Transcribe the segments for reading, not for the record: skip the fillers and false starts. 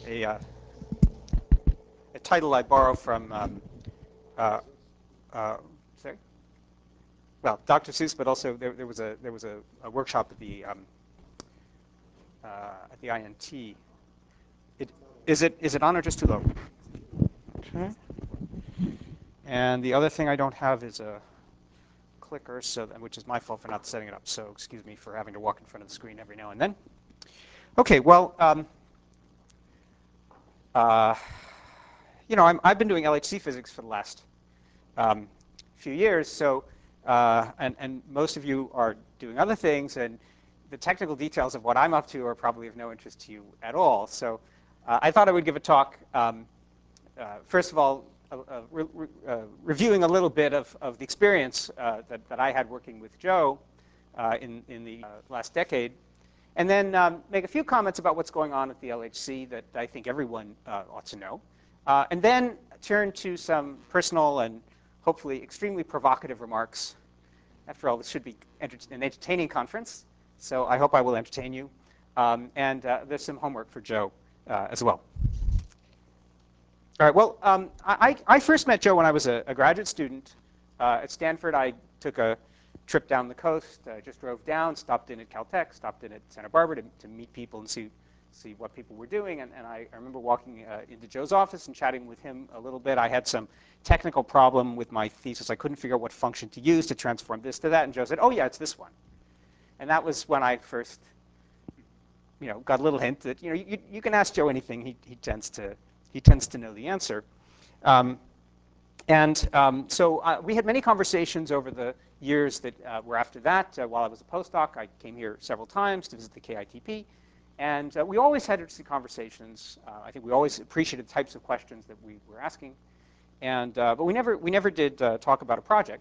a, uh, a title I borrow from, uh, sorry? Well, Dr. Seuss, but also there was a workshop at the INT. It, is it on or just too low? Okay. And the other thing I don't have is a clicker, which is my fault for not setting it up. So excuse me for having to walk in front of the screen every now and then. Okay, well, uh, I've been doing LHC physics for the last few years, so and most of you are doing other things, and the technical details of what I'm up to are probably of no interest to you at all. So I thought I would give a talk, first of all, reviewing a little bit of the experience that I had working with Joe in the last decade, and then make a few comments about what's going on at the LHC that I think everyone ought to know, and then turn to some personal and hopefully extremely provocative remarks. After all, this should be an entertaining conference, so I hope I will entertain you. And there's some homework for Joe as well. All right, well, I first met Joe when I was a graduate student at Stanford. I took a trip down the coast, just drove down, stopped in at Caltech, stopped in at Santa Barbara to meet people and see what people were doing. And I remember walking into Joe's office and chatting with him a little bit. I had some technical problem with my thesis. I couldn't figure out what function to use to transform this to that. And Joe said, oh, yeah, it's this one. And that was when I first got a little hint that you can ask Joe anything. He tends to know the answer. So we had many conversations over the years that were after that. While I was a postdoc, I came here several times to visit the KITP. And we always had interesting conversations. I think we always appreciated the types of questions that we were asking. But we never did talk about a project.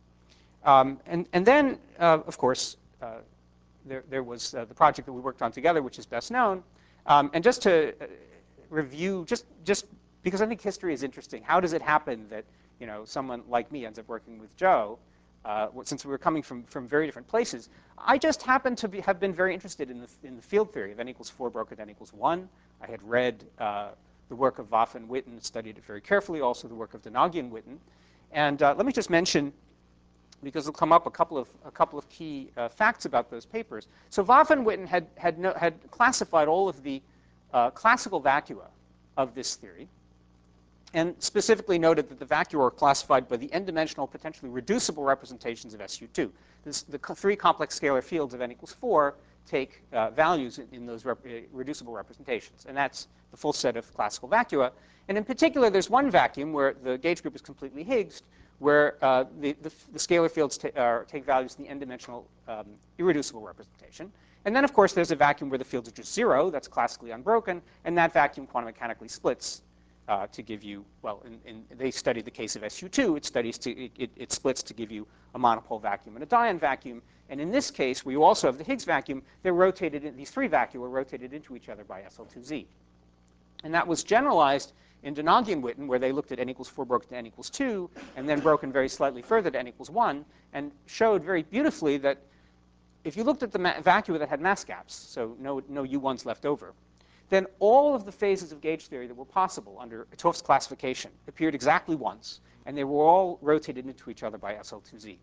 And then, of course, there was the project that we worked on together, which is best known. And just to review, just because I think history is interesting, how does it happen that someone like me ends up working with Joe? Since we were coming from very different places, I just happened to have been very interested in the field theory of n equals 4 broken n equals 1. I had read the work of Vafa and Witten, studied it very carefully, also the work of Donaghy and Witten. And let me just mention, because it'll come up, a couple of key facts about those papers. So Vafa and Witten had classified all of the classical vacua of this theory, and specifically noted that the vacua are classified by the n-dimensional, potentially reducible representations of SU2. The three complex scalar fields of n equals 4 take values in those reducible representations. And that's the full set of classical vacua. And in particular, there's one vacuum where the gauge group is completely Higgsed, where the scalar fields take values in the n-dimensional irreducible representation. And then, of course, there's a vacuum where the fields are just 0. That's classically unbroken. And that vacuum quantum mechanically splits to give you, well, they studied the case of SU2. It splits to give you a monopole vacuum and a dion vacuum. And in this case, where you also have the Higgs vacuum, these three vacua are rotated into each other by SL2Z. And that was generalized in Donaghy and Witten, where they looked at n equals 4 broken to n equals 2, and then broken very slightly further to n equals 1, and showed very beautifully that if you looked at the vacua that had mass gaps, so no U1s left over, then all of the phases of gauge theory that were possible under 't Hooft's classification appeared exactly once, and they were all rotated into each other by SL2Z.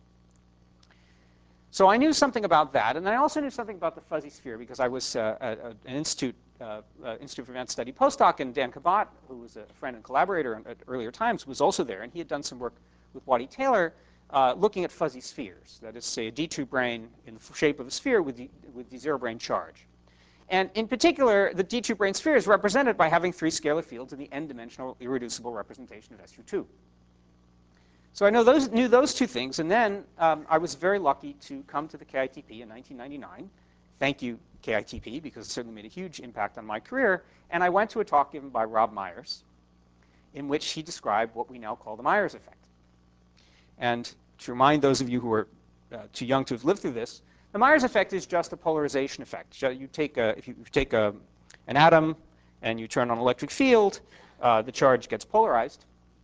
So I knew something about that, and I also knew something about the fuzzy sphere because I was an Institute for Advanced Study postdoc, and Dan Cabot, who was a friend and collaborator at earlier times, was also there, and he had done some work with Waddy Taylor looking at fuzzy spheres. That is, say, a D2 brane in the shape of a sphere with the zero brane charge. And in particular, the D2 brane sphere is represented by having three scalar fields in the n-dimensional irreducible representation of SU2. So I knew those two things, and then I was very lucky to come to the KITP in 1999. Thank you, KITP, because it certainly made a huge impact on my career. And I went to a talk given by Rob Myers, in which he described what we now call the Myers effect. And to remind those of you who are too young to have lived through this, the Myers effect is just a polarization effect. So if you take an atom and you turn on an electric field, the charge gets polarized.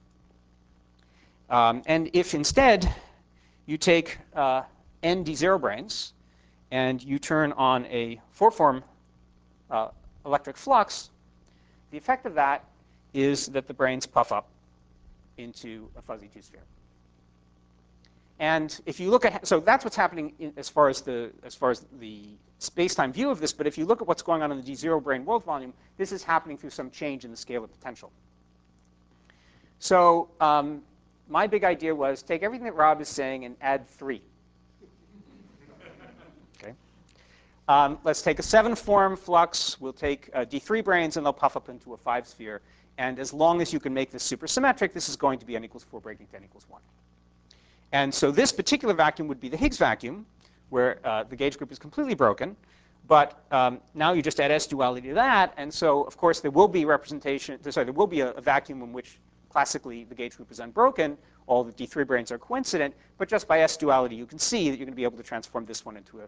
And if instead you take n d0 branes and you turn on a four-form electric flux, The effect of that is that the branes puff up into a fuzzy two-sphere. And if you look at, so that's what's happening as far as the space-time view of this. But if you look at what's going on in the D0 brane world volume, this is happening through some change in the scale of potential. So my big idea was take everything that Rob is saying and add 3. Okay. Let's take a 7-form flux. We'll take D3 branes, and they'll puff up into a 5-sphere. And as long as you can make this supersymmetric, this is going to be n equals 4 breaking to n equals 1. And so this particular vacuum would be the Higgs vacuum, where the gauge group is completely broken. But now you just add S duality to that. And so, of course, there will be there will be a vacuum in which classically the gauge group is unbroken. All the D3 branes are coincident. But just by S duality, you can see that you're going to be able to transform this one into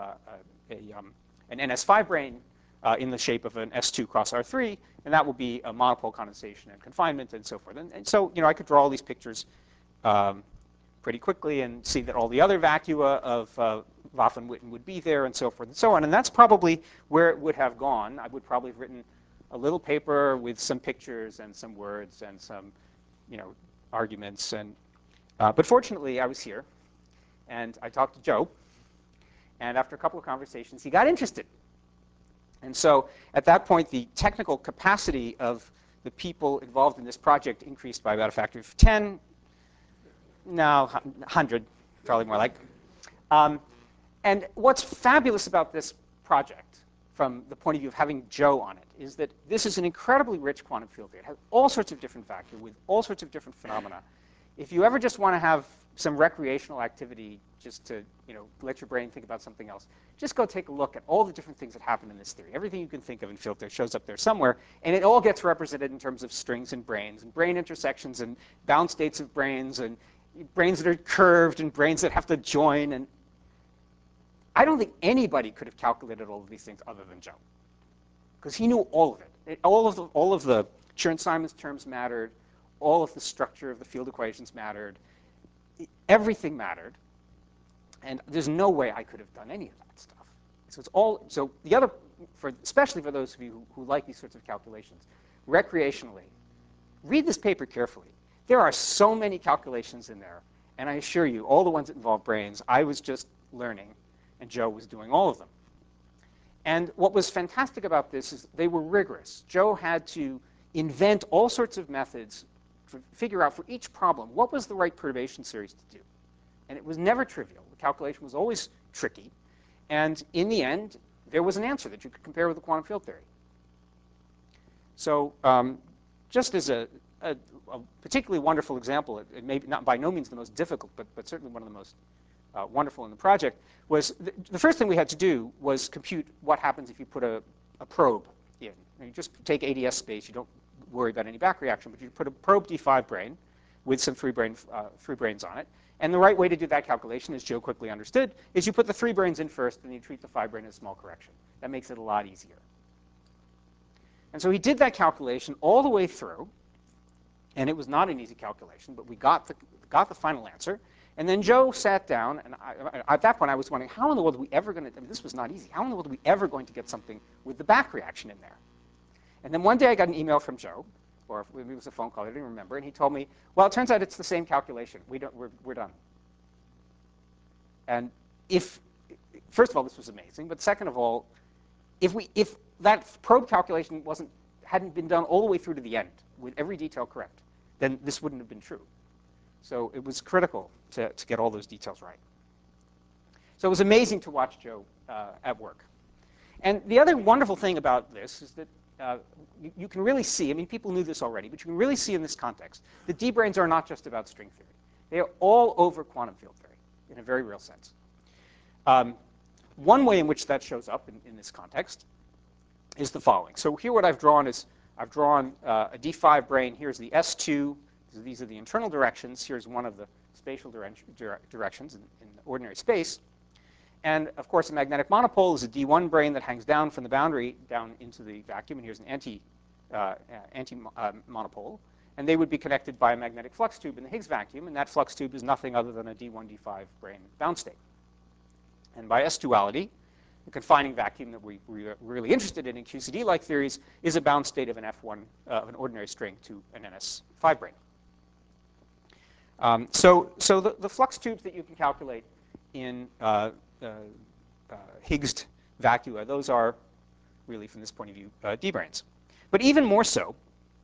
an NS5 brane in the shape of an S2 cross R3. And that will be a monopole condensation and confinement and so forth. And so I could draw all these pictures pretty quickly and see that all the other vacua of Voff and Witten would be there and so forth and so on. And that's probably where it would have gone. I would probably have written a little paper with some pictures and some words and some arguments. But fortunately, I was here, and I talked to Joe. And after a couple of conversations, he got interested. And so at that point, the technical capacity of the people involved in this project increased by about a factor of 10. No, 100, probably more like. And what's fabulous about this project, from the point of view of having Joe on it, is that this is an incredibly rich quantum field theory. It has all sorts of different vacua with all sorts of different phenomena. If you ever just want to have some recreational activity, just to let your brain think about something else, just go take a look at all the different things that happen in this theory. Everything you can think of in field theory shows up there somewhere, and it all gets represented in terms of strings and brain intersections and bound states of branes and branes that are curved and branes that have to join. And I don't think anybody could have calculated all of these things other than Joe, because he knew all of it. All of the Chern-Simons terms mattered. All of the structure of the field equations mattered. Everything mattered. And there's no way I could have done any of that stuff. So it's all. So the other, especially for those of you who like these sorts of calculations, recreationally, read this paper carefully. There are so many calculations in there, and I assure you, all the ones that involve branes, I was just learning, and Joe was doing all of them. And what was fantastic about this is they were rigorous. Joe had to invent all sorts of methods to figure out for each problem what was the right perturbation series to do. And it was never trivial. The calculation was always tricky. And in the end, there was an answer that you could compare with the quantum field theory. So just as a particularly wonderful example, it may be not by no means the most difficult, but certainly one of the most wonderful in the project, was the first thing we had to do was compute what happens if you put a probe in. And you just take ADS space. You don't worry about any back reaction, but you put a probe D5 brane with some free branes on it. And the right way to do that calculation, as Joe quickly understood, is you put the 3 branes in first, and you treat the 5 brane as a small correction. That makes it a lot easier. And so he did that calculation all the way through. And it was not an easy calculation, but we got the final answer. And then Joe sat down, and at that point I was wondering, how in the world are we ever going to, this was not easy, how in the world are we ever going to get something with the back reaction in there? And then one day I got an email from Joe, or maybe it was a phone call, I didn't remember, and he told me, well, it turns out it's the same calculation. We're done. And first of all, this was amazing, but second of all, if that probe calculation hadn't been done all the way through to the end, with every detail correct, then this wouldn't have been true. So it was critical to get all those details right. So it was amazing to watch Joe at work. And the other wonderful thing about this is that you can really see, I mean, people knew this already, but you can really see in this context that D-branes are not just about string theory. They are all over quantum field theory in a very real sense. One way in which that shows up in this context is the following. So here what I've drawn is I've drawn a D5 brane. Here's the S2. These are the internal directions. Here's one of the spatial directions in ordinary space. And of course, a magnetic monopole is a D1 brane that hangs down from the boundary down into the vacuum. And here's an anti-monopole. And they would be connected by a magnetic flux tube in the Higgs vacuum. And that flux tube is nothing other than a D1, D5 brane bound state. And by S duality, The confining vacuum that we're really interested in QCD-like theories is a bound state of an F1 of an ordinary string to an NS5 brane. So the flux tubes that you can calculate in Higgs vacua, those are really, from this point of view, d-branes. But even more so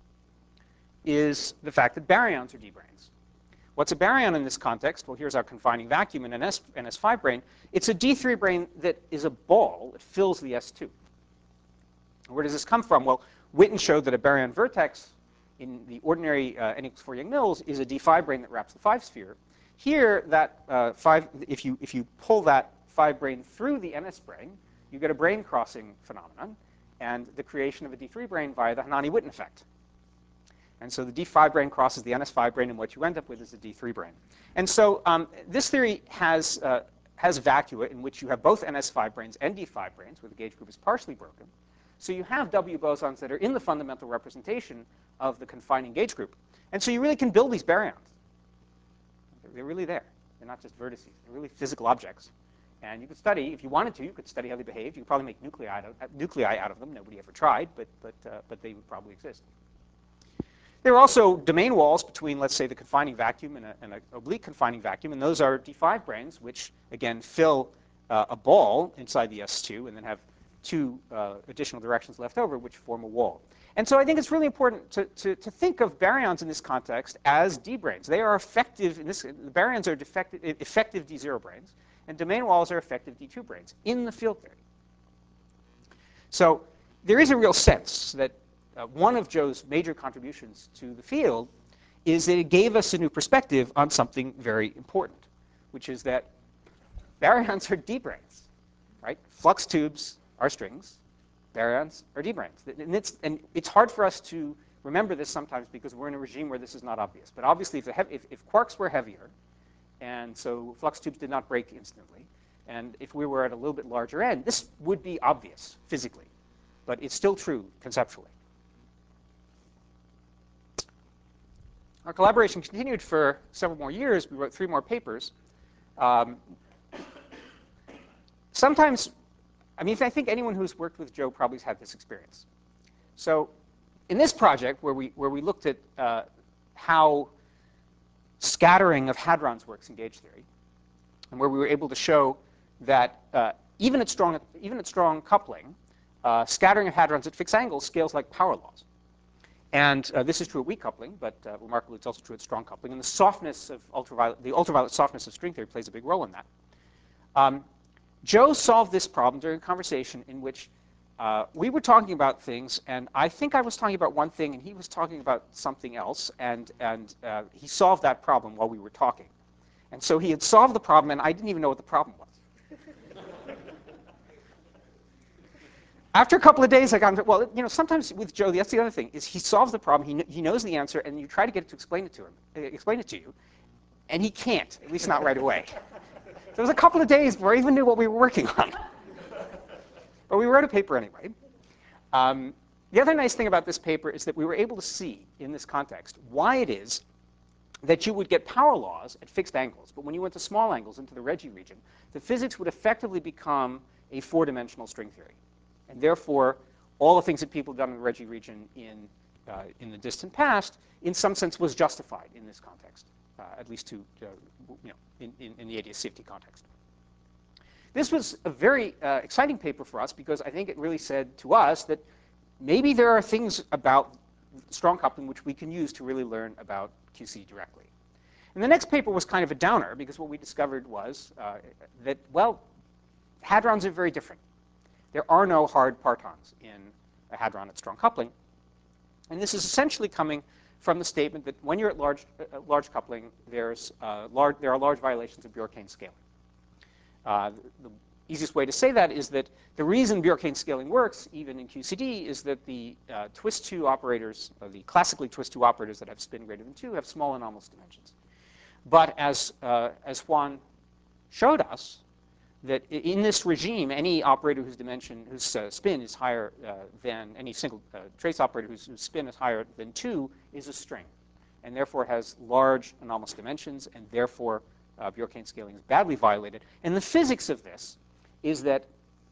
is the fact that baryons are d-branes. What's a baryon in this context? Well, here's our confining vacuum in an NS5 brane. It's a D3 brane that is a ball. It fills the S2. Where does this come from? Well, Witten showed that a baryon vertex in the ordinary n equals 4 Yang-Mills is a D5 brane that wraps the 5 sphere. Here, that if you pull that 5 brane through the NS brane, you get a brane crossing phenomenon and the creation of a D3 brane via the Hanani-Witten effect. And so the D5 brane crosses the NS5 brane, and what you end up with is a D3 brane. And so this theory has vacua in which you have both NS5 branes and D5 branes, where the gauge group is partially broken. So you have W bosons that are in the fundamental representation of the confining gauge group. And so you really can build these baryons. They're really there. They're not just vertices. They're really physical objects. And you could study, if you wanted to, you could study how they behave. You could probably make nuclei out of them. Nobody ever tried, but they would probably exist. There are also domain walls between, let's say, the confining vacuum and an oblique confining vacuum, and those are D5 branes, which, again, fill a ball inside the S2 and then have 2 additional directions left over, which form a wall. And so I think it's really important to think of baryons in this context as D-branes. They are effective, the baryons are effective D0 branes, and domain walls are effective D2 branes in the field theory. So there is a real sense that one of Joe's major contributions to the field is that it gave us a new perspective on something very important, which is that baryons are D-branes, right? Flux tubes are strings. Baryons are D-branes. And it's hard for us to remember this sometimes because we're in a regime where this is not obvious. But obviously, if quarks were heavier, and so flux tubes did not break instantly, and if we were at a little bit larger end, this would be obvious physically. But it's still true conceptually. Our collaboration continued for several more years. We wrote 3 more papers. Sometimes, I mean, I think anyone who's worked with Joe probably has had this experience. So in this project, where we looked at how scattering of hadrons works in gauge theory, and where we were able to show that even at strong coupling, scattering of hadrons at fixed angles scales like power laws. And this is true at weak coupling, but remarkably, it's also true at strong coupling. And the softness of the ultraviolet softness of string theory plays a big role in that. Joe solved this problem during a conversation in which we were talking about things, and I think I was talking about one thing, and he was talking about something else, and he solved that problem while we were talking. And so he had solved the problem, and I didn't even know what the problem was. After a couple of days, I got into, well, you know, sometimes with Joe, that's the other thing, is he solves the problem, he knows the answer, and you try to get it to explain it to you, and he can't, at least not right away. So it was a couple of days before I even knew what we were working on. But we wrote a paper anyway. The other nice thing about this paper is that we were able to see, in this context, why it is that you would get power laws at fixed angles, but when you went to small angles into the Regge region, the physics would effectively become a 4-dimensional string theory. And therefore, all the things that people have done in the Regge region in the distant past, in some sense, was justified in this context, at least to, in the ADS-CFT context. This was a very exciting paper for us because I think it really said to us that maybe there are things about strong coupling which we can use to really learn about QC directly. And the next paper was kind of a downer because what we discovered was that, well, hadrons are very different. There are no hard partons in a hadron at strong coupling. And this is essentially coming from the statement that when you're at large coupling, there are large violations of Bjorkane scaling. The easiest way to say that is that the reason Bjorkane scaling works, even in QCD, is that the twist 2 operators, or the classically twist 2 operators that have spin greater than 2, have small anomalous dimensions. But as Juan showed us, that in this regime, any operator whose spin is higher than any single trace operator whose spin is higher than 2 is a string, and therefore has large anomalous dimensions, and therefore Bjorkane scaling is badly violated. And the physics of this is that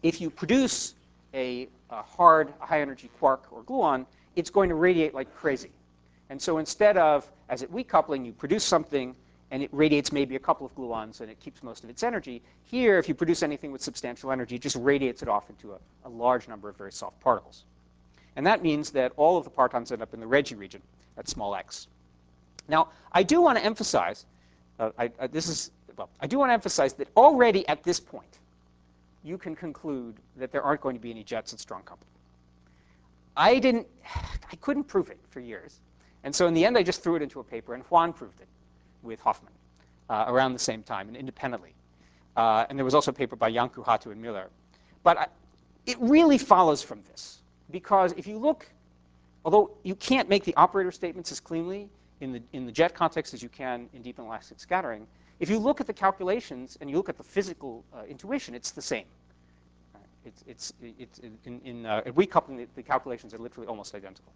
if you produce a hard, high-energy quark or gluon, it's going to radiate like crazy. And so instead of, as at weak coupling, you produce something, and it radiates maybe a couple of gluons, and it keeps most of its energy. Here, if you produce anything with substantial energy, it just radiates it off into a large number of very soft particles. And that means that all of the partons end up in the Regge region at small x. Now, I do want to emphasize, I do want to emphasize that already at this point, you can conclude that there aren't going to be any jets at strong coupling. I couldn't prove it for years. And so in the end, I just threw it into a paper, and Juan proved it with Hoffman around the same time and independently. And there was also a paper by Janku, Hatu, and Müller. But it really follows from this. Because if you look, although you can't make the operator statements as cleanly in the jet context as you can in deep inelastic scattering, if you look at the calculations and you look at the physical intuition, it's the same. At weak coupling, the calculations are literally almost identical.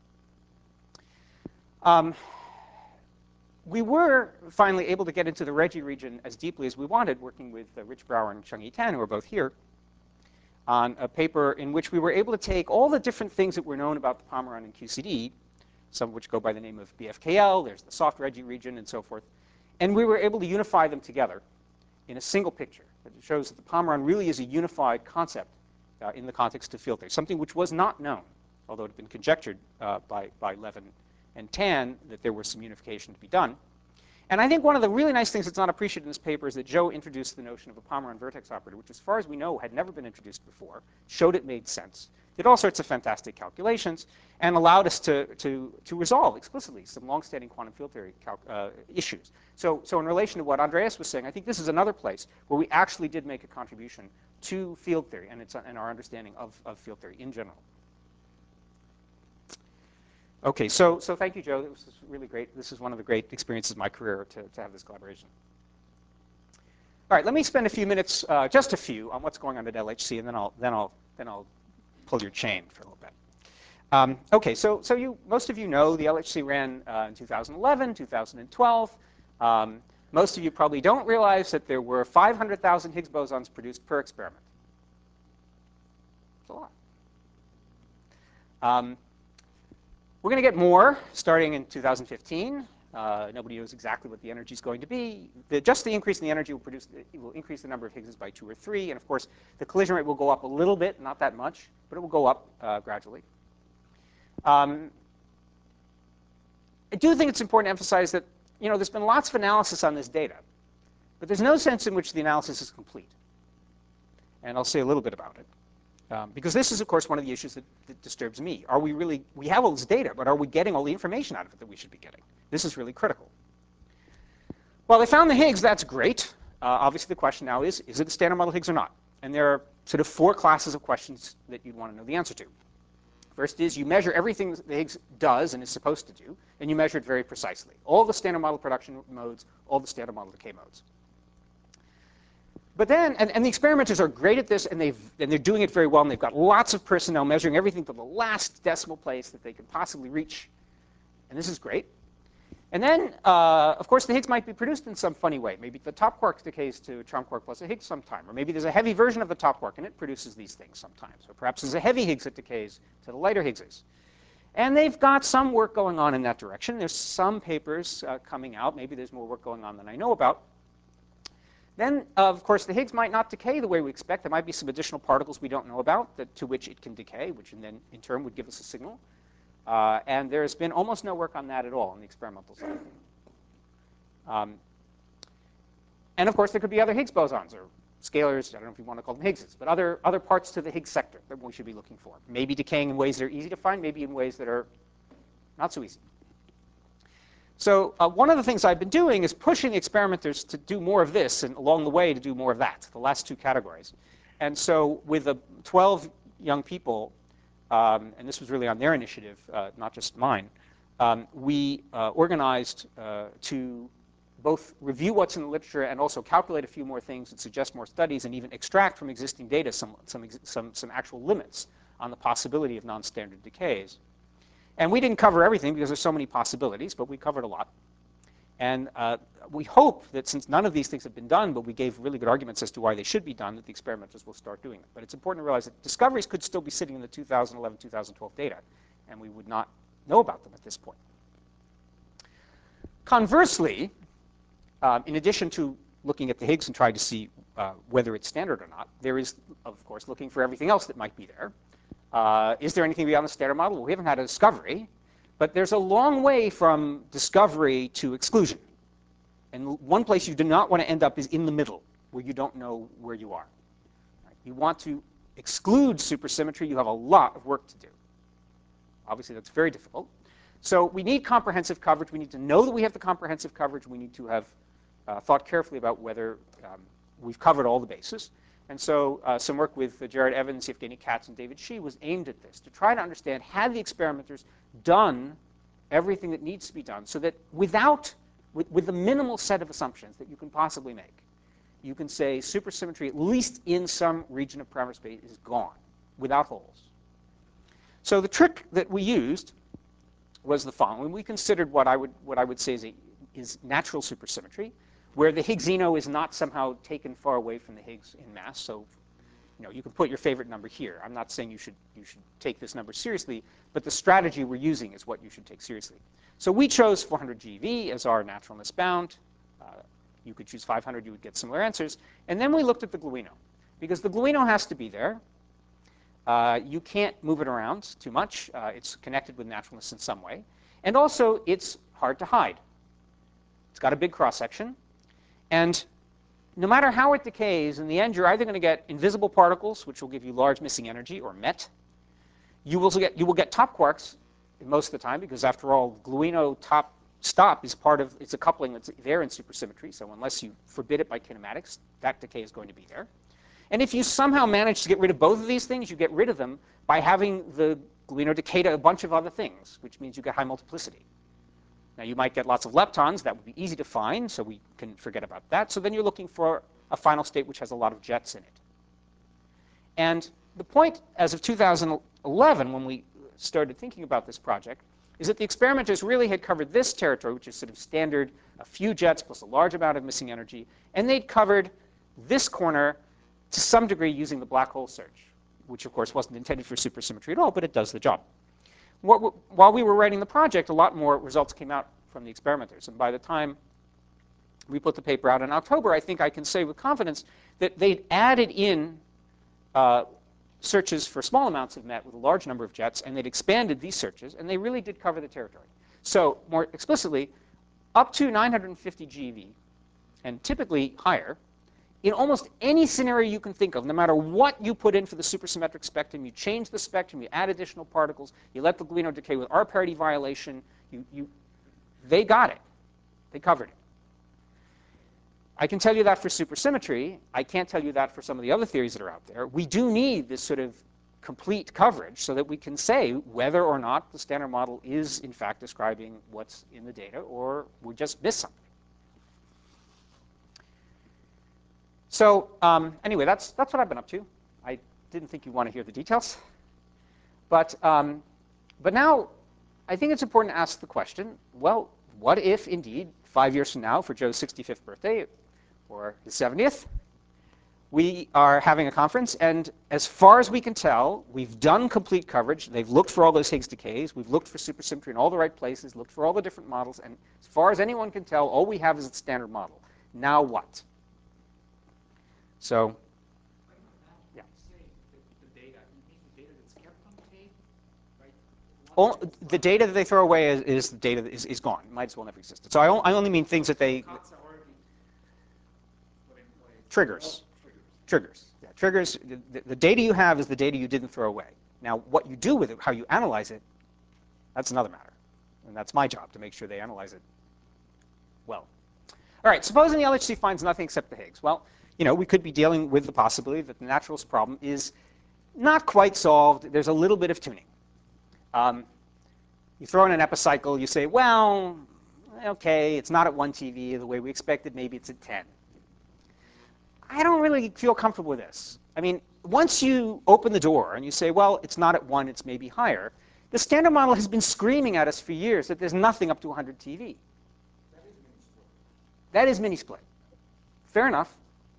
We were finally able to get into the Regge region as deeply as we wanted, working with Rich Brower and Cheng-Yi Tan, who are both here, on a paper in which we were able to take all the different things that were known about the Pomeron and QCD, some of which go by the name of BFKL, there's the soft Regge region, and so forth, and we were able to unify them together in a single picture that shows that the Pomeron really is a unified concept in the context of field theory, something which was not known, although it had been conjectured by Levin and Tan that there was some unification to be done. And I think one of the really nice things that's not appreciated in this paper is that Zhou introduced the notion of a Pomeron vertex operator, which as far as we know had never been introduced before, showed it made sense, did all sorts of fantastic calculations, and allowed us to resolve explicitly some long-standing quantum field theory issues. So in relation to what Andreas was saying, I think this is another place where we actually did make a contribution to field theory and our understanding of field theory in general. OK, so thank you, Joe. This was really great. This is one of the great experiences of my career to have this collaboration. All right, let me spend a few minutes, just a few, on what's going on at LHC, and then I'll pull your chain for a little bit. OK, so most of you know the LHC ran in 2011, 2012. Most of you probably don't realize that there were 500,000 Higgs bosons produced per experiment. That's a lot. We're going to get more starting in 2015. Nobody knows exactly what the energy is going to be. Just the increase in the energy will increase the number of Higgses by 2 or 3. And of course, the collision rate will go up a little bit, not that much, but it will go up gradually. I do think it's important to emphasize that there's been lots of analysis on this data, but there's no sense in which the analysis is complete. And I'll say a little bit about it. Because this is, of course, one of the issues that disturbs me. We have all this data, but are we getting all the information out of it that we should be getting? This is really critical. Well, they found the Higgs. That's great. Obviously, the question now is it a standard model Higgs or not? And there are sort of 4 classes of questions that you'd want to know the answer to. First is you measure everything the Higgs does and is supposed to do, and you measure it very precisely. All the standard model production modes, all the standard model decay modes. But then, and the experimenters are great at this, and they're doing it very well, and they've got lots of personnel measuring everything to the last decimal place that they can possibly reach. And this is great. And then, of course, the Higgs might be produced in some funny way. Maybe the top quark decays to a Trump quark plus a Higgs sometime. Or maybe there's a heavy version of the top quark, and it produces these things sometimes. Or perhaps there's a heavy Higgs that decays to the lighter Higgses. And they've got some work going on in that direction. There's some papers coming out. Maybe there's more work going on than I know about. Then, of course, the Higgs might not decay the way we expect. There might be some additional particles we don't know about to which it can decay, which then, in turn, would give us a signal. And there's been almost no work on that at all on the experimental side. And, of course, there could be other Higgs bosons or scalars. I don't know if you want to call them Higgses, but other parts to the Higgs sector that we should be looking for. Maybe decaying in ways that are easy to find, maybe in ways that are not so easy. So one of the things I've been doing is pushing the experimenters to do more of this, and along the way to do more of that, the last 2 categories. And so with the 12 young people, and this was really on their initiative, not just mine, we organized to both review what's in the literature and also calculate a few more things that suggest more studies, and even extract from existing data some actual limits on the possibility of non-standard decays. And we didn't cover everything because there's so many possibilities, but we covered a lot. And we hope that since none of these things have been done, but we gave really good arguments as to why they should be done, that the experimenters will start doing it. But it's important to realize that discoveries could still be sitting in the 2011, 2012 data, and we would not know about them at this point. Conversely, in addition to looking at the Higgs and trying to see whether it's standard or not, there is, of course, looking for everything else that might be there. Is there anything beyond the standard model? Well, we haven't had a discovery, but there's a long way from discovery to exclusion. And one place you do not want to end up is in the middle, where you don't know where you are. Right? You want to exclude supersymmetry. You have a lot of work to do. Obviously, that's very difficult. So we need comprehensive coverage. We need to know that we have the comprehensive coverage. We need to have thought carefully about whether we've covered all the bases. And so some work with Jared Evans, Evgeny Katz, and David Shi was aimed at this, to try to understand, had the experimenters done everything that needs to be done so that with the minimal set of assumptions that you can possibly make, you can say supersymmetry, at least in some region of parameter space, is gone, without holes. So the trick that we used was the following. We considered what I would say is natural supersymmetry, where the Higgsino is not somehow taken far away from the Higgs in mass. So you can put your favorite number here. I'm not saying you should take this number seriously, but the strategy we're using is what you should take seriously. So we chose 400 GeV as our naturalness bound. You could choose 500. You would get similar answers. And then we looked at the gluino, because the gluino has to be there. You can't move it around too much. It's connected with naturalness in some way. And also, it's hard to hide. It's got a big cross-section. And no matter how it decays, in the end, you're either going to get invisible particles, which will give you large missing energy, or MET. You will get top quarks most of the time, because after all, gluino top stop is it's a coupling that's there in supersymmetry. So unless you forbid it by kinematics, that decay is going to be there. And if you somehow manage to get rid of both of these things, you get rid of them by having the gluino decay to a bunch of other things, which means you get high multiplicity. Now, you might get lots of leptons. That would be easy to find, so we can forget about that. So then you're looking for a final state which has a lot of jets in it. And the point, as of 2011, when we started thinking about this project, is that the experimenters really had covered this territory, which is sort of standard, a few jets plus a large amount of missing energy. And they'd covered this corner to some degree using the black hole search, which, of course, wasn't intended for supersymmetry at all, but it does the job. While we were writing the project, a lot more results came out from the experimenters. And by the time we put the paper out in October, I think I can say with confidence that they'd added in searches for small amounts of MET with a large number of jets, and they'd expanded these searches, and they really did cover the territory. So more explicitly, up to 950 GeV, and typically higher, in almost any scenario you can think of, no matter what you put in for the supersymmetric spectrum, you change the spectrum, you add additional particles, you let the gluino decay with R parity violation, they got it. They covered it. I can tell you that for supersymmetry. I can't tell you that for some of the other theories that are out there. We do need this sort of complete coverage so that we can say whether or not the standard model is, in fact, describing what's in the data, or we just missed something. So anyway, that's what I've been up to. I didn't think you'd want to hear the details. But now I think it's important to ask the question, well, what if, indeed, 5 years from now, for Joe's 65th birthday, or his 70th, we are having a conference, and as far as we can tell, we've done complete coverage. They've looked for all those Higgs decays. We've looked for supersymmetry in all the right places, looked for all the different models, and as far as anyone can tell, all we have is the standard model. Now what? So, yeah. The data that they throw away is the data that is gone. It might as well never existed. So I only mean things that they... Triggers. Yeah, triggers. The data you have is the data you didn't throw away. Now, what you do with it, how you analyze it, that's another matter. And that's my job, to make sure they analyze it well. All right, supposing the LHC finds nothing except the Higgs. Well, we could be dealing with the possibility that the naturalist problem is not quite solved. There's a little bit of tuning. You throw in an epicycle. You say, well, OK, it's not at 1 TeV the way we expected. Maybe it's at 10. I don't really feel comfortable with this. I mean, once you open the door and you say, well, it's not at 1, it's maybe higher, the standard model has been screaming at us for years that there's nothing up to 100 TeV. That is mini-split. Fair enough.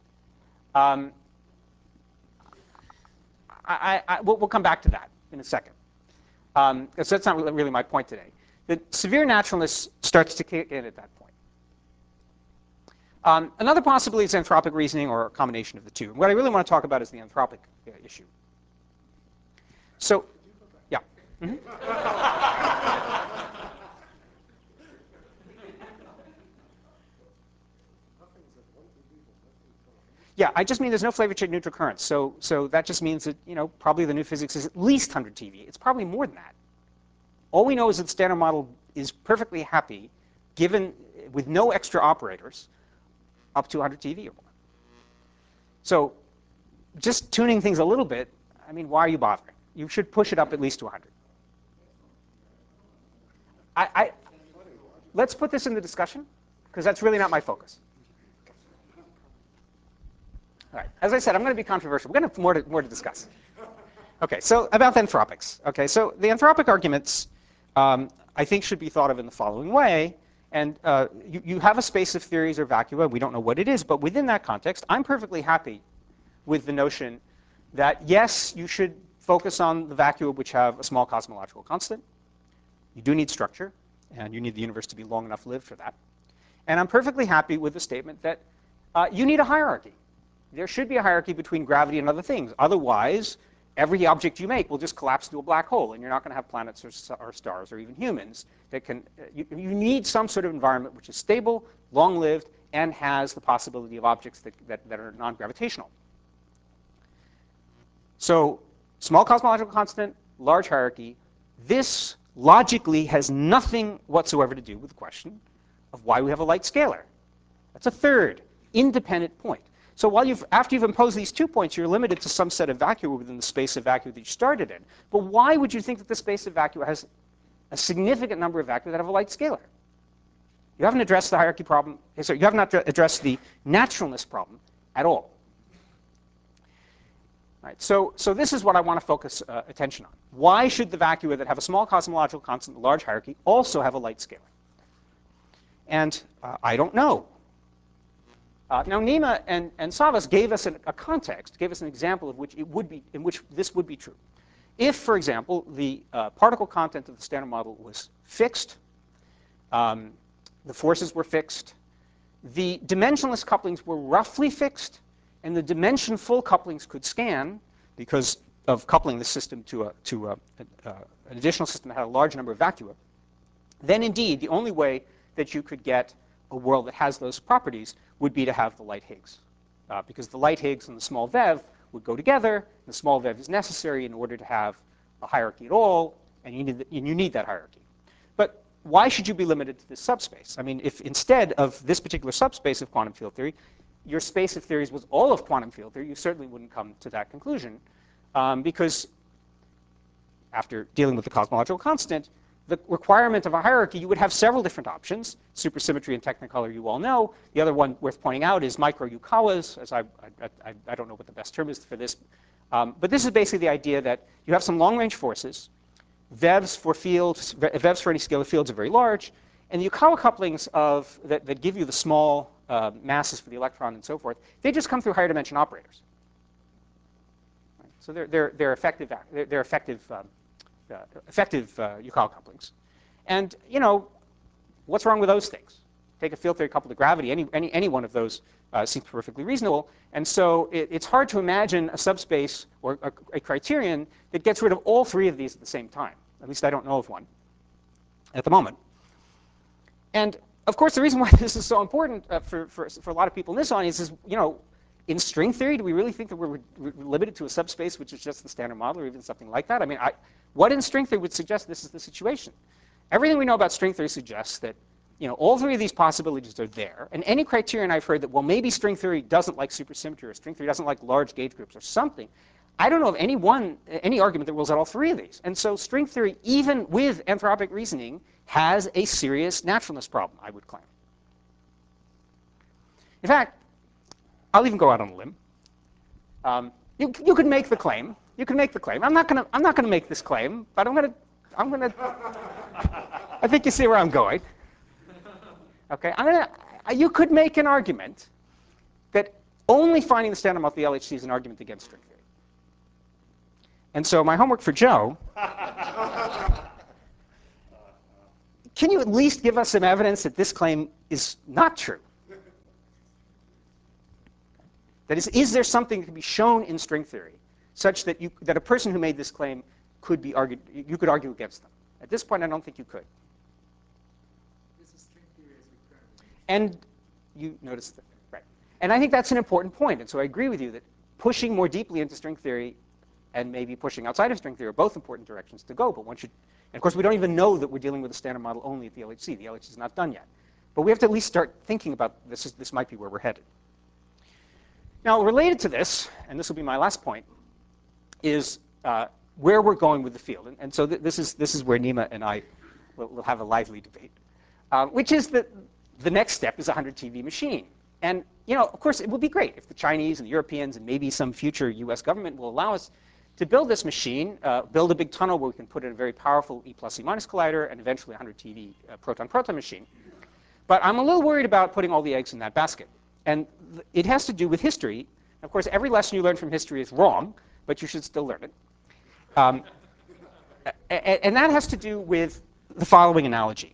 We'll come back to that in a second. So that's not really my point today. The severe naturalness starts to kick in at that point. Another possibility is anthropic reasoning or a combination of the two. What I really want to talk about is the anthropic issue. So, yeah. Mm-hmm. Yeah, I just mean there's no flavor change neutral currents. So that just means that, probably the new physics is at least 100 TeV. It's probably more than that. All we know is that the Standard Model is perfectly happy, given with no extra operators, up to 100 TeV or more. So just tuning things a little bit, I mean, why are you bothering? You should push it up at least to 100. Let's put this in the discussion, because that's really not my focus. All right. As I said, I'm going to be controversial. We're going to have more to discuss. OK, so about the anthropics. OK, so the anthropic arguments, I think, should be thought of in the following way. And you have a space of theories or vacua. We don't know what it is. But within that context, I'm perfectly happy with the notion that, yes, you should focus on the vacua which have a small cosmological constant. You do need structure. And you need the universe to be long enough lived for that. And I'm perfectly happy with the statement that you need a hierarchy. There should be a hierarchy between gravity and other things. Otherwise, every object you make will just collapse into a black hole, and you're not going to have planets or stars or even humans that can. You need some sort of environment which is stable, long-lived, and has the possibility of objects that are non-gravitational. So, small cosmological constant, large hierarchy. This logically has nothing whatsoever to do with the question of why we have a light scalar. That's a third independent point. So after you've imposed these 2 points, you're limited to some set of vacua within the space of vacua that you started in. But why would you think that the space of vacua has a significant number of vacua that have a light scalar? You haven't addressed the hierarchy problem. Sorry, you have not addressed the naturalness problem at all. Right, so this is what I want to focus attention on. Why should the vacua that have a small cosmological constant, a large hierarchy, also have a light scalar? And I don't know. Now, Nima and Savas gave us a context, gave us an example of which in which this would be true. If, for example, the particle content of the Standard Model was fixed, the forces were fixed, the dimensionless couplings were roughly fixed, and the dimension-full couplings could scan because of coupling the system to an additional system that had a large number of vacua, then indeed the only way that you could get a world that has those properties would be to have the light Higgs. Because the light Higgs and the small VEV would go together. And the small VEV is necessary in order to have a hierarchy at all, and you need that hierarchy. But why should you be limited to this subspace? I mean, if instead of this particular subspace of quantum field theory, your space of theories was all of quantum field theory, you certainly wouldn't come to that conclusion. Because after dealing with the cosmological constant, the requirement of a hierarchy, you would have several different options. Supersymmetry and Technicolor you all know. The other one worth pointing out is micro-Yukawas, as I don't know what the best term is for this. But this is basically the idea that you have some long-range forces. VEVs for fields, VEVs for any scalar fields are very large. And the Yukawa couplings that give you the small masses for the electron and so forth, they just come through higher dimension operators. Right? So they're effective Yukawa couplings. And, what's wrong with those things? Take a field theory coupled to gravity. Any one of those seems perfectly reasonable. And so it's hard to imagine a subspace or a criterion that gets rid of all three of these at the same time. At least I don't know of one at the moment. And, of course, the reason why this is so important for a lot of people in this audience is, in string theory, do we really think that we're limited to a subspace which is just the Standard Model or even something like that? I mean, what in string theory would suggest this is the situation? Everything we know about string theory suggests that all three of these possibilities are there. And any criterion I've heard that, well, maybe string theory doesn't like supersymmetry or string theory doesn't like large gauge groups or something, I don't know of any argument that rules out all three of these. And so string theory, even with anthropic reasoning, has a serious naturalness problem, I would claim. In fact, I'll even go out on a limb. You could make the claim. You can make the claim. I'm not gonna make this claim, but I'm gonna. I think you see where I'm going. Okay, you could make an argument that only finding the standard model of the LHC is an argument against string theory. And so my homework for Joe, can you at least give us some evidence that this claim is not true? That is there something that can be shown in string theory such that that a person who made this claim could be argued, you could argue against them? At this point, I don't think you could. This is string theory as we currently use. And you noticed that, right? And I think that's an important point. And so I agree with you that pushing more deeply into string theory and maybe pushing outside of string theory are both important directions to go. But one should, and of course, we don't even know that we're dealing with a standard model only at the LHC. The LHC is not done yet. But we have to at least start thinking about this. This might be where we're headed. Now, related to this, and this will be my last point, is where we're going with the field. And so this is where Nima and I will have a lively debate, which is that the next step is a 100 TV machine. And of course, it would be great if the Chinese and the Europeans and maybe some future US government will allow us to build this machine, build a big tunnel where we can put in a very powerful E plus E minus collider and eventually a 100 TV proton-proton machine. But I'm a little worried about putting all the eggs in that basket. And it has to do with history. Of course, every lesson you learn from history is wrong, but you should still learn it. And that has to do with the following analogy.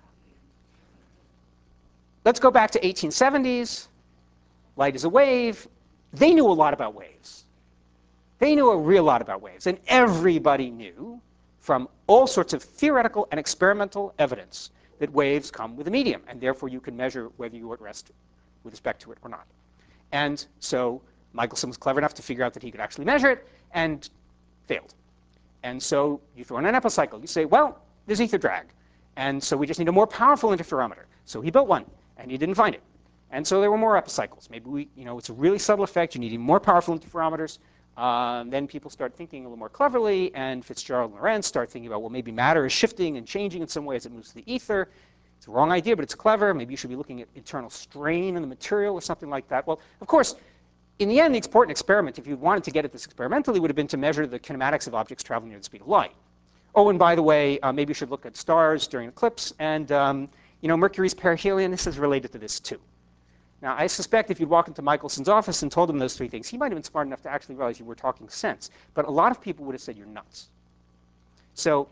Let's go back to 1870s. Light is a wave. They knew a lot about waves. They knew a real lot about waves. And everybody knew from all sorts of theoretical and experimental evidence that waves come with a medium. And therefore, you can measure whether you are at rest with respect to it or not. And so Michelson was clever enough to figure out that he could actually measure it and failed. And so you throw in an epicycle. You say, well, there's ether drag. And so we just need a more powerful interferometer. So he built one, and he didn't find it. And so there were more epicycles. Maybe it's a really subtle effect. You need even more powerful interferometers. Then people start thinking a little more cleverly, and Fitzgerald and Lorentz start thinking about, well, maybe matter is shifting and changing in some way as it moves to the ether. It's a wrong idea, but it's clever. Maybe you should be looking at internal strain in the material or something like that. Well, of course, in the end, the important experiment, if you wanted to get at this experimentally, would have been to measure the kinematics of objects traveling near the speed of light. Oh, and by the way, maybe you should look at stars during eclipse. And Mercury's perihelion, this is related to this too. Now, I suspect if you'd walk into Michelson's office and told him those three things, he might have been smart enough to actually realize you were talking sense. But a lot of people would have said you're nuts. So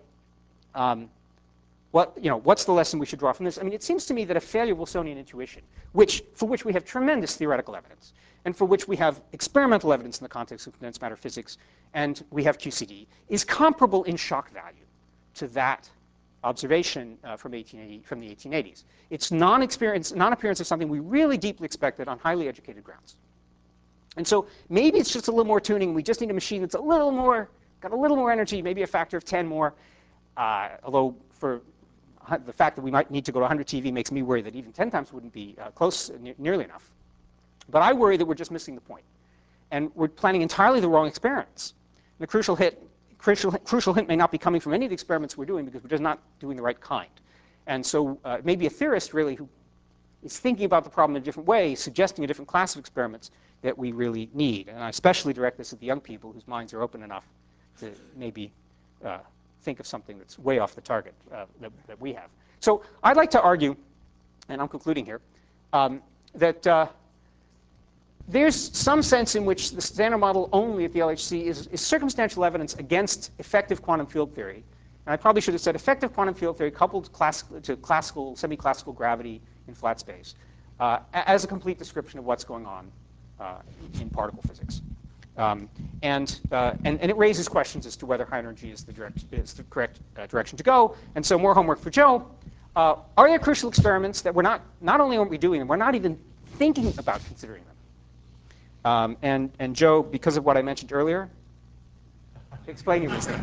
what's the lesson we should draw from this? I mean, it seems to me that a failure of Wilsonian intuition, for which we have tremendous theoretical evidence, and for which we have experimental evidence in the context of condensed matter physics, and we have QCD, is comparable in shock value to that observation from the 1880s. It's non-appearance of something we really deeply expected on highly educated grounds. And so maybe it's just a little more tuning. We just need a machine that's got a little more energy, maybe a factor of 10 more. Although for the fact that we might need to go to 100 TV makes me worry that even 10 times wouldn't be nearly enough. But I worry that we're just missing the point. And we're planning entirely the wrong experiments. The crucial hint may not be coming from any of the experiments we're doing because we're just not doing the right kind. And so maybe a theorist really who is thinking about the problem in a different way, suggesting a different class of experiments that we really need. And I especially direct this at the young people whose minds are open enough to maybe think of something that's way off the target that we have. So I'd like to argue, and I'm concluding here, that there's some sense in which the standard model only at the LHC is circumstantial evidence against effective quantum field theory. And I probably should have said effective quantum field theory coupled to classical, semi-classical gravity in flat space as a complete description of what's going on in particle physics. And it raises questions as to whether high energy is the correct direction to go. And so more homework for Joe. Are there crucial experiments that not only aren't we doing them, we're not even thinking about considering them? And Joe, because of what I mentioned earlier, explain your wisdom.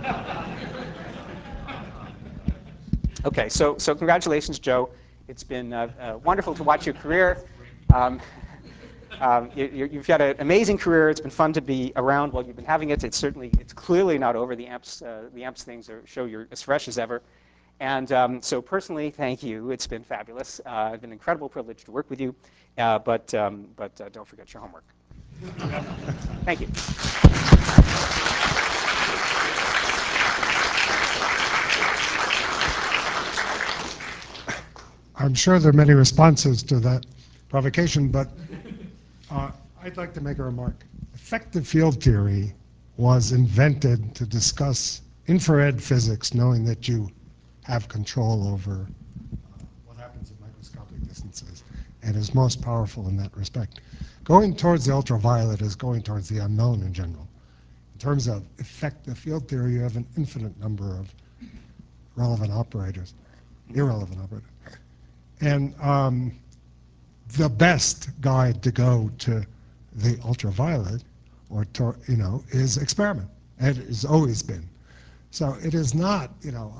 OK, so congratulations, Joe. It's been wonderful to watch your career. You've had an amazing career. It's been fun to be around while you've been having it. It's clearly not over. The amps things show you're as fresh as ever. And so personally, thank you. It's been fabulous. It's been an incredible privilege to work with you. But don't forget your homework. Thank you. I'm sure there are many responses to that provocation, but I'd like to make a remark. Effective field theory was invented to discuss infrared physics, knowing that you have control over what happens at microscopic distances, and is most powerful in that respect. Going towards the ultraviolet is going towards the unknown in general. In terms of effective field theory, you have an infinite number of relevant operators, irrelevant operators. And the best guide to go to the ultraviolet, or to, is experiment. It has always been. So it is not,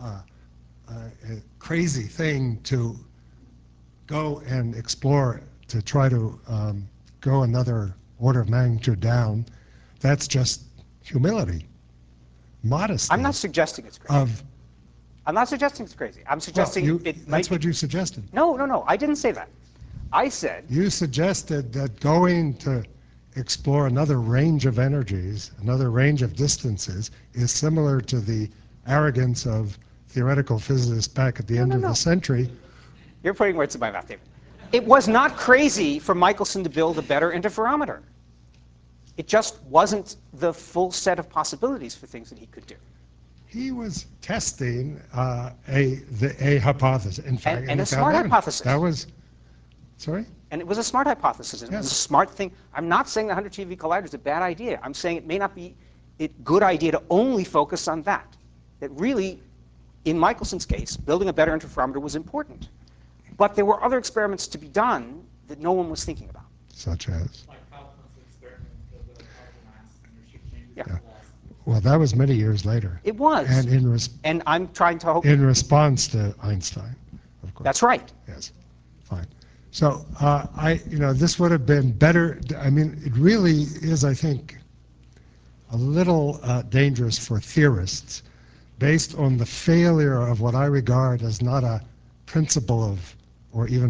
a crazy thing to go and explore to try to go another order of magnitude down. That's just humility, modesty. I'm not suggesting it's crazy. I'm not suggesting it's crazy. I'm suggesting that's what you suggested. No, I didn't say that. I said... You suggested that going to explore another range of energies, another range of distances, is similar to the arrogance of theoretical physicists back at the end of the century. You're putting words in my mouth, David. It was not crazy for Michelson to build a better interferometer. It just wasn't the full set of possibilities for things that he could do. He was testing a hypothesis. In fact, and a smart hypothesis. That was, sorry? And it was a smart hypothesis. It was a smart thing. I'm not saying the 100 TeV collider is a bad idea. I'm saying it may not be a good idea to only focus on that. That really, in Michelson's case, building a better interferometer was important. But there were other experiments to be done that no one was thinking about. Such as? Like Kaufman's experiment of the particle mass inertia changes. Yeah. Well, that was many years later. It was. And I'm trying to hope... In response to Einstein, of course. That's right. Yes. Fine. So, this would have been better. I mean, it really is, I think, a little dangerous for theorists based on the failure of what I regard as not a principle of, or even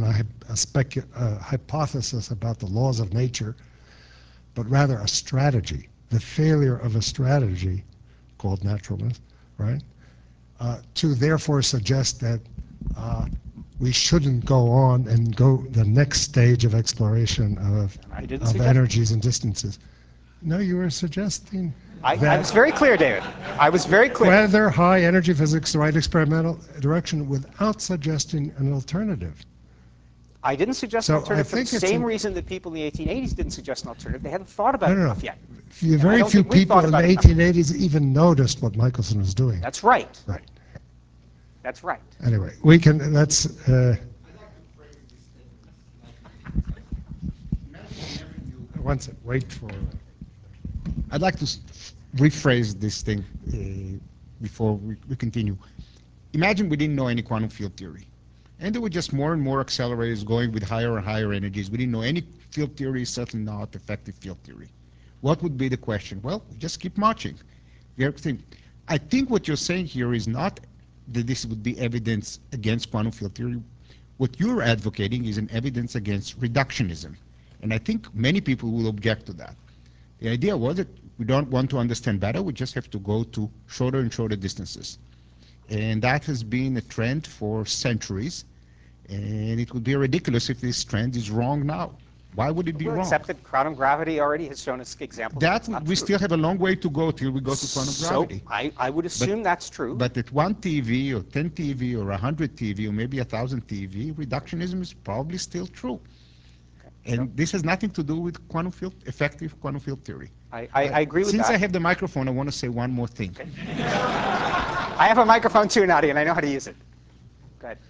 a hypothesis about the laws of nature, but rather a strategy, the failure of a strategy called naturalness, right? To therefore suggest that we shouldn't go on and go the next stage of exploration of energies and distances. No, you were suggesting I was very clear, David. I was very clear. Whether high energy physics the right experimental direction without suggesting an alternative. I didn't suggest an alternative for the same reason that people in the 1880s didn't suggest an alternative. They hadn't thought about it enough yet. Very few people in the 1880s even noticed what Michelson was doing. That's right. Right. That's right. Anyway, we can, that's... One second, wait for... I'd like to rephrase this thing before we continue. Imagine we didn't know any quantum field theory. And there were just more and more accelerators going with higher and higher energies. We didn't know any field theory, certainly not effective field theory. What would be the question? Well, just keep marching. I think what you're saying here is not that this would be evidence against quantum field theory. What you're advocating is an evidence against reductionism. And I think many people will object to that. The idea was that we don't want to understand better, we just have to go to shorter and shorter distances. And that has been a trend for centuries, and it would be ridiculous if this trend is wrong now. Why would it be wrong? Except that quantum gravity already has shown us examples. That we still have a long way to go till we go to quantum gravity. So I would assume that's true. But at 1 TeV or 10 TeV or 100 TeV or maybe 1,000 TeV, reductionism is probably still true. And this has nothing to do with quantum field, effective quantum field theory. I agree with that. Since I have the microphone, I want to say one more thing. Okay. I have a microphone too, Nadia, and I know how to use it. Go ahead.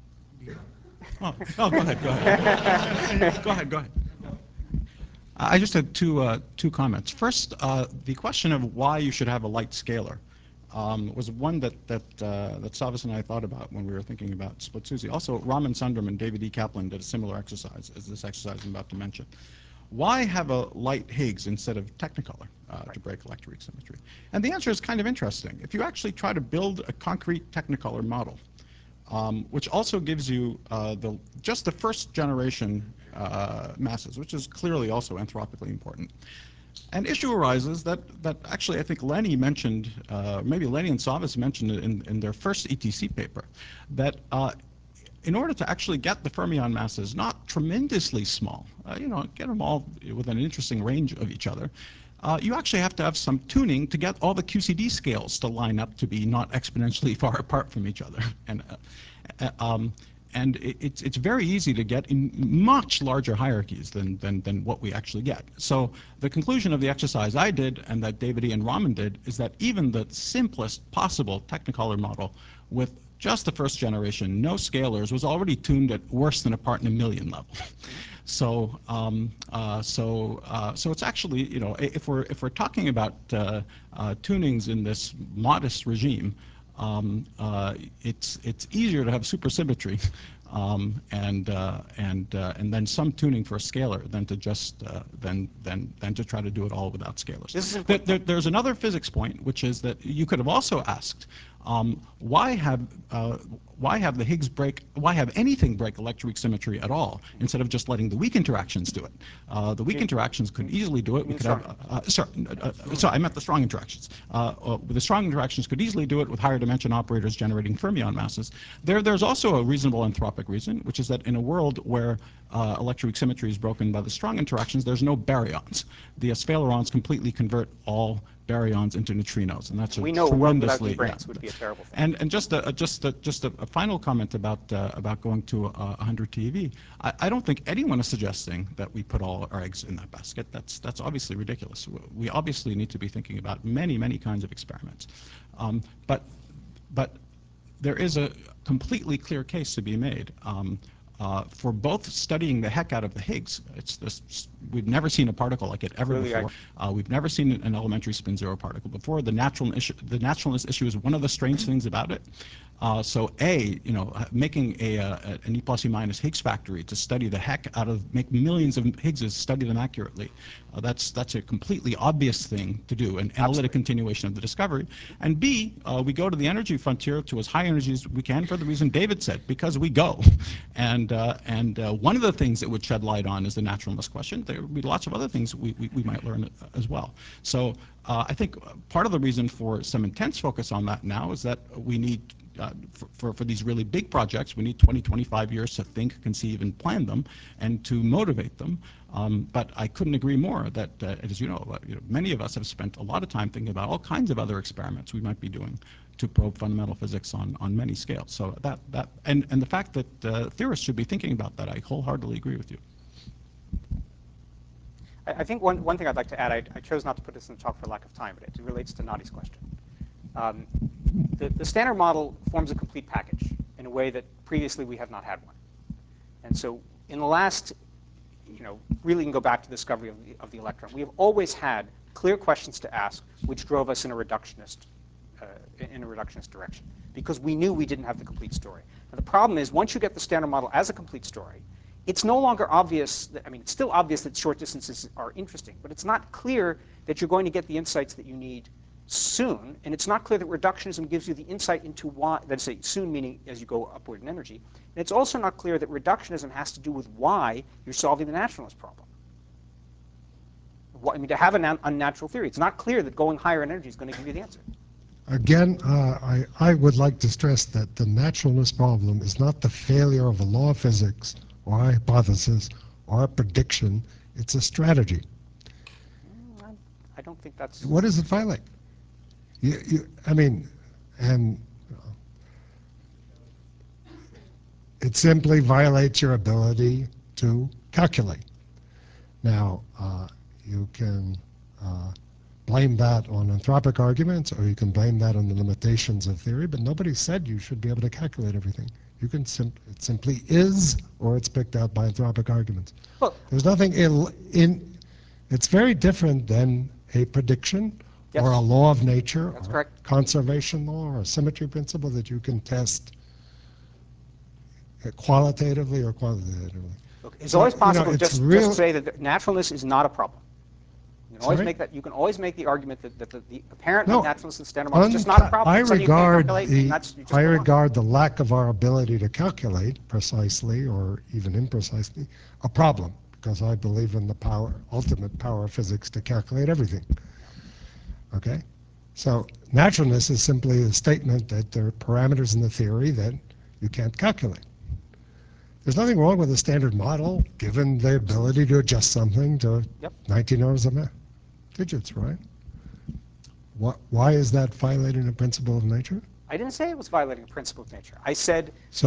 Go ahead. Go ahead. I just had two comments. First, the question of why you should have a light scalar was one that Savas and I thought about when we were thinking about split SUSY. Also, Raman Sundram and David E. Kaplan did a similar exercise as this exercise I'm about to mention. Why have a light Higgs instead of Technicolor to break electroweak symmetry? And the answer is kind of interesting. If you actually try to build a concrete Technicolor model, which also gives you just the first generation masses, which is clearly also anthropically important. An issue arises that actually I think Lenny mentioned, maybe Lenny and Savas mentioned it in their first ETC paper, that in order to actually get the fermion masses not tremendously small, get them all within an interesting range of each other, you actually have to have some tuning to get all the QCD scales to line up to be not exponentially far apart from each other. And it's very easy to get in much larger hierarchies than what we actually get. So the conclusion of the exercise I did and that David E. and Raman did is that even the simplest possible Technicolor model with just the first generation, no scalars, was already tuned at worse than a part in a million level. So it's actually, if we're talking about tunings in this modest regime, it's easier to have supersymmetry and then some tuning for a scalar than to just than to try to do it all without scalars. There's another physics point, which is that you could have also asked, why have the Higgs break? Why have anything break electroweak symmetry at all instead of just letting the weak interactions do it? The weak interactions could easily do it. We could have. Sorry, I meant the strong interactions. The strong interactions could easily do it with higher dimension operators generating fermion masses. There's also a reasonable anthropic reason, which is that in a world where electroweak symmetry is broken by the strong interactions, there's no baryons. The sphalerons completely convert all baryons into neutrinos, and that's a we know a world without tremendously d-branes would be a terrible thing. and just a final comment about going to 100 TeV. I don't think anyone is suggesting that we put all our eggs in that basket. That's obviously ridiculous. We obviously need to be thinking about many kinds of experiments, but there is a completely clear case to be made for both studying the heck out of the Higgs. We've never seen a particle like it ever before. We've never seen an elementary spin zero particle before. The naturalness issue is one of the strange things about it. So making an E plus E minus Higgs factory to study the heck out of, make millions of Higgses, study them accurately. That's a completely obvious thing to do, an analytic continuation of the discovery. And B, we go to the energy frontier to as high energy as we can for the reason David said, because we go. And one of the things that would shed light on is the naturalness question. There would be lots of other things we might learn as well. So I think part of the reason for some intense focus on that now is that we need for these really big projects, we need 20, 25 years to think, conceive, and plan them, and to motivate them. But I couldn't agree more that, as you know, many of us have spent a lot of time thinking about all kinds of other experiments we might be doing to probe fundamental physics on many scales. So and the fact that theorists should be thinking about that, I wholeheartedly agree with you. I think one thing I'd like to add, I chose not to put this in the talk for lack of time, but it relates to Nadi's question. The standard model forms a complete package in a way that previously we have not had one. And so in the last, really can go back to the discovery of the electron, we have always had clear questions to ask which drove us in a reductionist direction, because we knew we didn't have the complete story. Now the problem is, once you get the standard model as a complete story, it's no longer obvious it's still obvious that short distances are interesting, but it's not clear that you're going to get the insights that you need soon, and it's not clear that reductionism gives you the insight into why, let's say soon meaning as you go upward in energy, and it's also not clear that reductionism has to do with why you're solving the naturalness problem. To have an unnatural theory, it's not clear that going higher in energy is going to give you the answer. Again, I would like to stress that the naturalness problem is not the failure of a law of physics or a hypothesis or a prediction. It's a strategy. I don't think that's... What does it violate? It simply violates your ability to calculate. Now, you can blame that on anthropic arguments, or you can blame that on the limitations of theory, but nobody said you should be able to calculate everything. You can it simply is, or it's picked out by anthropic arguments. Well, there's nothing it's very different than a prediction, yes, or a law of nature, that's or correct, conservation law, or a symmetry principle that you can test qualitatively or quantitatively. Look, it's always possible just to say that naturalness is not a problem. You can always make that. You can always make the argument that the apparent unnaturalness in standard model is just not a problem. I regard the lack of our ability to calculate precisely or even imprecisely a problem, because I believe in the ultimate power of physics to calculate everything. Okay, so naturalness is simply a statement that there are parameters in the theory that you can't calculate. There's nothing wrong with a standard model, given the ability to adjust something to Yep. 19 orders of digits, right? Why is that violating a principle of nature? I didn't say it was violating a principle of nature. I said So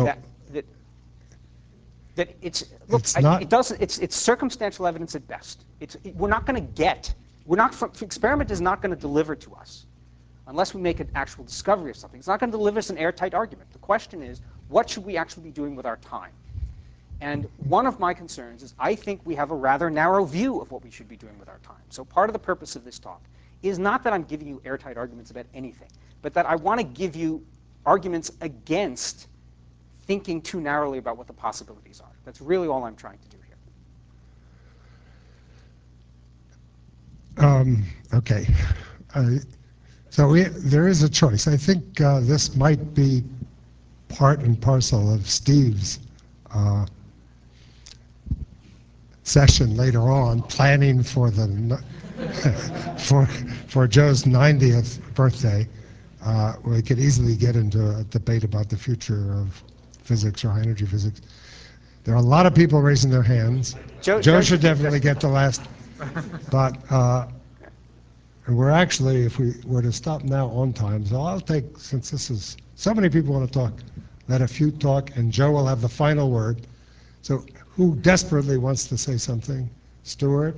that it's look. It's not- It doesn't. It's circumstantial evidence at best. We're not going to get. We're not. Experiment is not going to deliver to us unless we make an actual discovery of something. It's not going to deliver us an airtight argument. The question is, what should we actually be doing with our time? And one of my concerns is I think we have a rather narrow view of what we should be doing with our time. So part of the purpose of this talk is not that I'm giving you airtight arguments about anything, but that I want to give you arguments against thinking too narrowly about what the possibilities are. That's really all I'm trying to do here. Okay. There is a choice. I think this might be part and parcel of Steve's session later on, planning for the for Joe's 90th birthday. We could easily get into a debate about the future of physics or high energy physics. There are a lot of people raising their hands. Joe should definitely get the last. But and we're actually, if we were to stop now on time, so I'll take, since this is, so many people want to talk, let a few talk, and Joe will have the final word. So who desperately wants to say something? Stuart?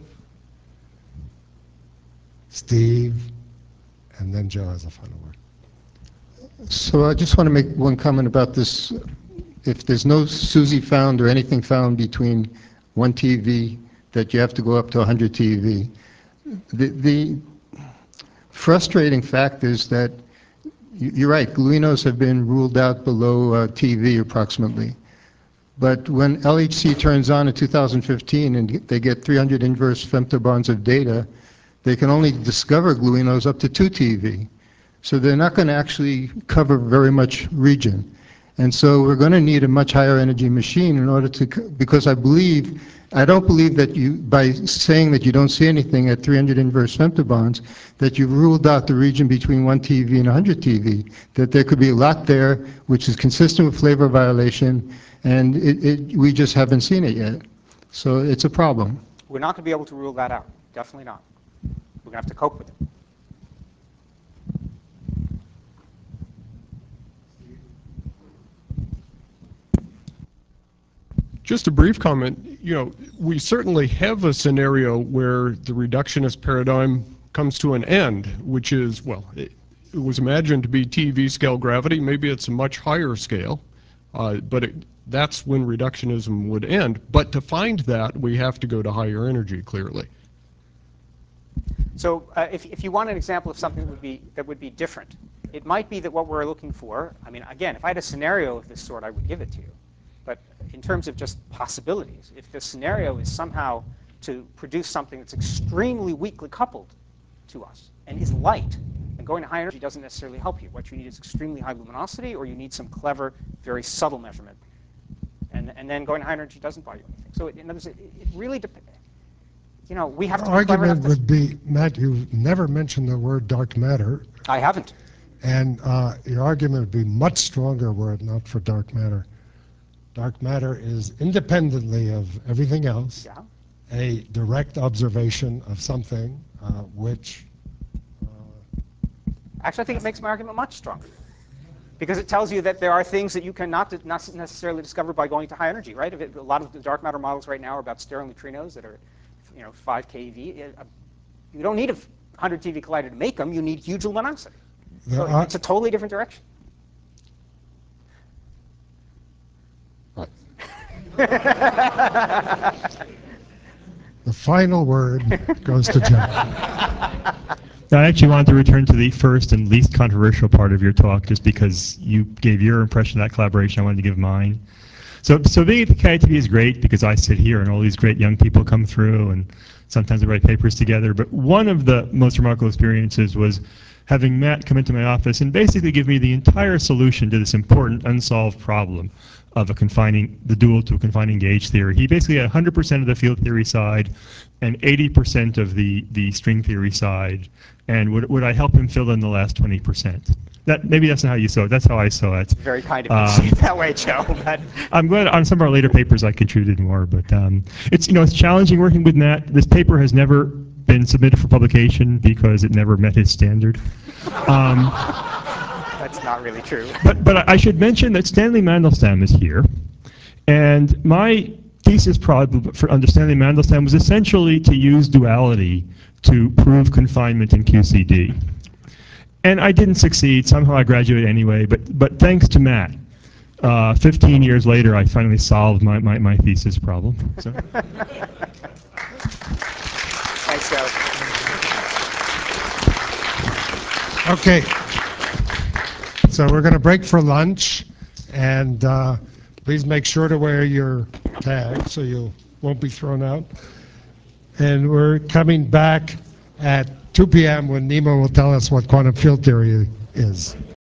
Steve? And then Joe has the final word. So I just want to make one comment about this. If there's no SUSY found or anything found between 1 TeV, that you have to go up to 100 TeV. The frustrating fact is that you're right, gluinos have been ruled out below TeV approximately. But when LHC turns on in 2015 and they get 300 inverse femtobonds of data, they can only discover gluinos up to 2 TeV. So they're not going to actually cover very much region. And so we're going to need a much higher energy machine in order to, because I don't believe that you, by saying that you don't see anything at 300 inverse femtobonds, that you've ruled out the region between 1 TeV and 100 TeV, that there could be a lot there which is consistent with flavor violation, and we just haven't seen it yet. So it's a problem. We're not going to be able to rule that out. Definitely not. We're going to have to cope with it. Just a brief comment. You know, we certainly have a scenario where the reductionist paradigm comes to an end, which is, well, it was imagined to be TeV scale gravity. Maybe it's a much higher scale, but that's when reductionism would end. But to find that, we have to go to higher energy, clearly. So if you want an example of something that would be different, it might be that what we're looking for, I mean, again, if I had a scenario of this sort, I would give it to you. But in terms of just possibilities, if the scenario is somehow to produce something that's extremely weakly coupled to us and is light, then going to high energy doesn't necessarily help you. What you need is extremely high luminosity, or you need some clever, very subtle measurement. And then going to high energy doesn't buy you anything. So in other words, it really depends. You know, we have to be clever enough to... Argument would be, Matt, you've never mentioned the word dark matter. I haven't. And your argument would be much stronger were it not for dark matter. Dark matter is, independently of everything else, a direct observation of something which... Actually, I think it makes my argument much stronger. Because it tells you that there are things that you cannot not necessarily discover by going to high energy, right? A lot of the dark matter models right now are about sterile neutrinos that are, 5 keV. You don't need a 100 TeV collider to make them. You need huge luminosity. So it's a totally different direction. The final word goes to Jeff. I actually wanted to return to the first and least controversial part of your talk, just because you gave your impression of that collaboration. I wanted to give mine. So being at the KITB is great because I sit here and all these great young people come through, and sometimes we write papers together. But one of the most remarkable experiences was having Matt come into my office and basically give me the entire solution to this important unsolved problem of the dual to a confining gauge theory. He basically had 100% of the field theory side and 80% of the string theory side, and would I help him fill in the last 20%? Maybe that's not how you saw it. That's how I saw it. Very kind of you to see it that way, Joe. But I'm glad on some of our later papers I contributed more, but it's it's challenging working with Matt. This paper has never been submitted for publication because it never met his standard. that's not really true. But I should mention that Stanley Mandelstam is here, and my thesis problem for understanding Mandelstam was essentially to use duality to prove confinement in QCD. And I didn't succeed. Somehow I graduated anyway, but thanks to Matt, 15 years later, I finally solved my thesis problem. So. Thanks, Joe. Okay. So we're going to break for lunch, and please make sure to wear your tag so you won't be thrown out. And we're coming back at 2 p.m. when Nima will tell us what quantum field theory is.